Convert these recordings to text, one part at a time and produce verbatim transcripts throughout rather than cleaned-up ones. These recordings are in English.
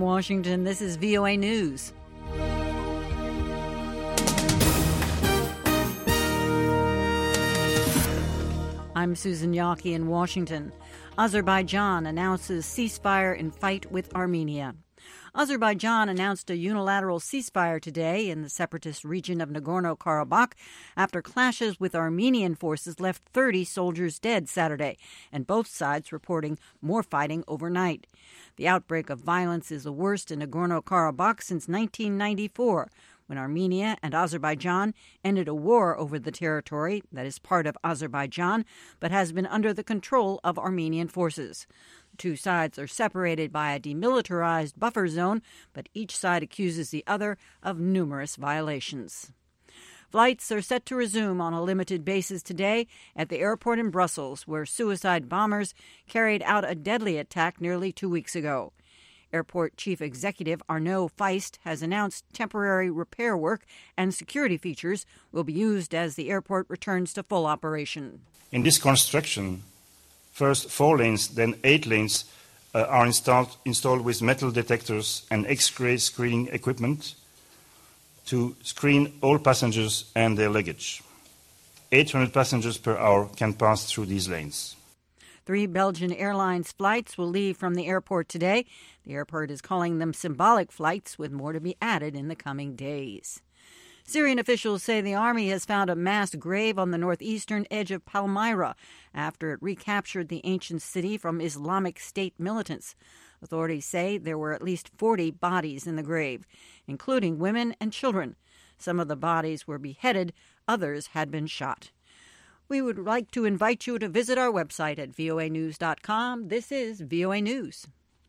Washington, this is V O A News. I'm Susan Yaki in Washington. Azerbaijan announces ceasefire in fight with Armenia. Azerbaijan announced a unilateral ceasefire today in the separatist region of Nagorno-Karabakh after clashes with Armenian forces left thirty soldiers dead Saturday, and both sides reporting more fighting overnight. The outbreak of violence is the worst in Nagorno-Karabakh since nineteen ninety-four, when Armenia and Azerbaijan ended a war over the territory that is part of Azerbaijan but has been under the control of Armenian forces. The two sides are separated by a demilitarized buffer zone, but each side accuses the other of numerous violations. Flights are set to resume on a limited basis today at the airport in Brussels, where suicide bombers carried out a deadly attack nearly two weeks ago. Airport Chief Executive Arnaud Feist has announced temporary repair work and security features will be used as the airport returns to full operation. In this construction, first four lanes, then eight lanes uh, are installed, installed with metal detectors and X-ray screening equipment to screen all passengers and their luggage. eight hundred passengers per hour can pass through these lanes. Three Belgian Airlines flights will leave from the airport today. The airport is calling them symbolic flights, with more to be added in the coming days. Syrian officials say the army has found a mass grave on the northeastern edge of Palmyra after it recaptured the ancient city from Islamic State militants. Authorities say there were at least forty bodies in the grave, including women and children. Some of the bodies were beheaded, others had been shot. We would like to invite you to visit our website at V O A news dot com. This is V O A News.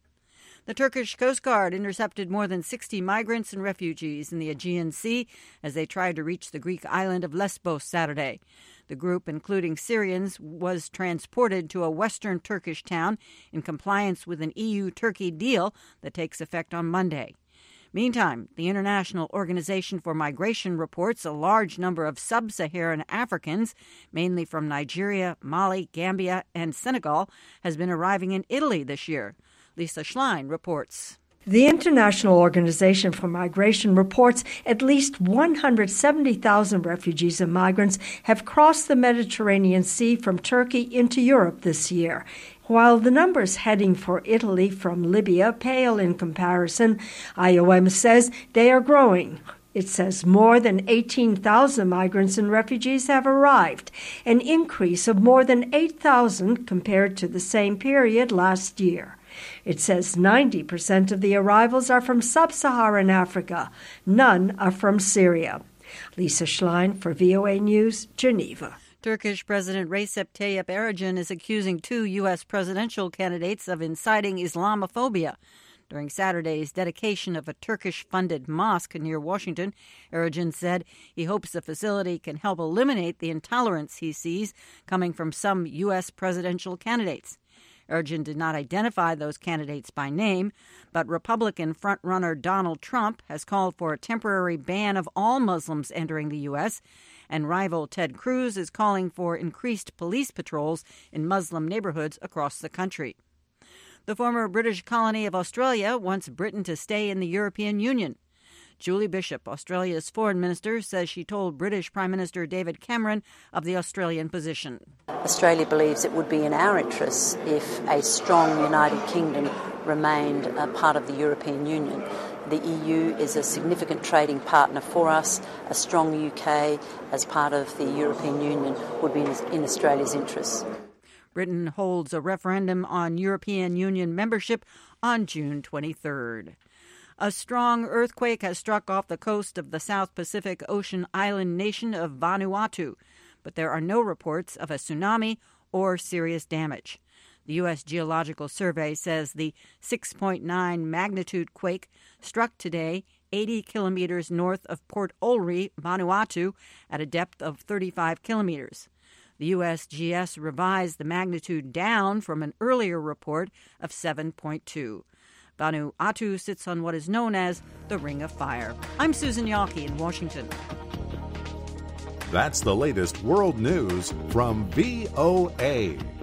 The Turkish Coast Guard intercepted more than sixty migrants and refugees in the Aegean Sea as they tried to reach the Greek island of Lesbos Saturday. The group, including Syrians, was transported to a western Turkish town in compliance with an E U-Turkey deal that takes effect on Monday. Meantime, the International Organization for Migration reports a large number of sub-Saharan Africans, mainly from Nigeria, Mali, Gambia, and Senegal, has been arriving in Italy this year. Lisa Schlein reports. The International Organization for Migration reports at least one hundred seventy thousand refugees and migrants have crossed the Mediterranean Sea from Turkey into Europe this year. While the numbers heading for Italy from Libya pale in comparison, I O M says they are growing. It says more than eighteen thousand migrants and refugees have arrived, an increase of more than eight thousand compared to the same period last year. It says ninety percent of the arrivals are from sub-Saharan Africa. None are from Syria. Lisa Schlein for V O A News, Geneva. Turkish President Recep Tayyip Erdogan is accusing two U S presidential candidates of inciting Islamophobia. During Saturday's dedication of a Turkish-funded mosque near Washington, Erdogan said he hopes the facility can help eliminate the intolerance he sees coming from some U S presidential candidates. Erdogan did not identify those candidates by name, but Republican frontrunner Donald Trump has called for a temporary ban of all Muslims entering the U S, and rival Ted Cruz is calling for increased police patrols in Muslim neighborhoods across the country. The former British colony of Australia wants Britain to stay in the European Union. Julie Bishop, Australia's foreign minister, says she told British Prime Minister David Cameron of the Australian position. Australia believes it would be in our interests if a strong United Kingdom remained a part of the European Union. The E U is a significant trading partner for us. A strong U K as part of the European Union would be in Australia's interests. Britain holds a referendum on European Union membership on June twenty-third. A strong earthquake has struck off the coast of the South Pacific Ocean island nation of Vanuatu, but there are no reports of a tsunami or serious damage. The U S Geological Survey says the six point nine magnitude quake struck today eighty kilometers north of Port Olry, Vanuatu, at a depth of thirty-five kilometers. The U S G S revised the magnitude down from an earlier report of seven point two. Vanuatu sits on what is known as the Ring of Fire. I'm Susan Yaki in Washington. That's the latest world news from V O A.